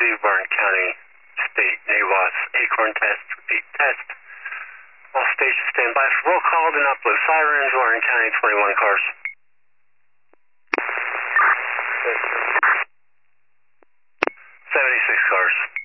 receive Barton County State NAWAS Acorn test. Repeat test. All stations stand by for roll call. Do not blow sirens. Barton County 21 cars. 76 cars.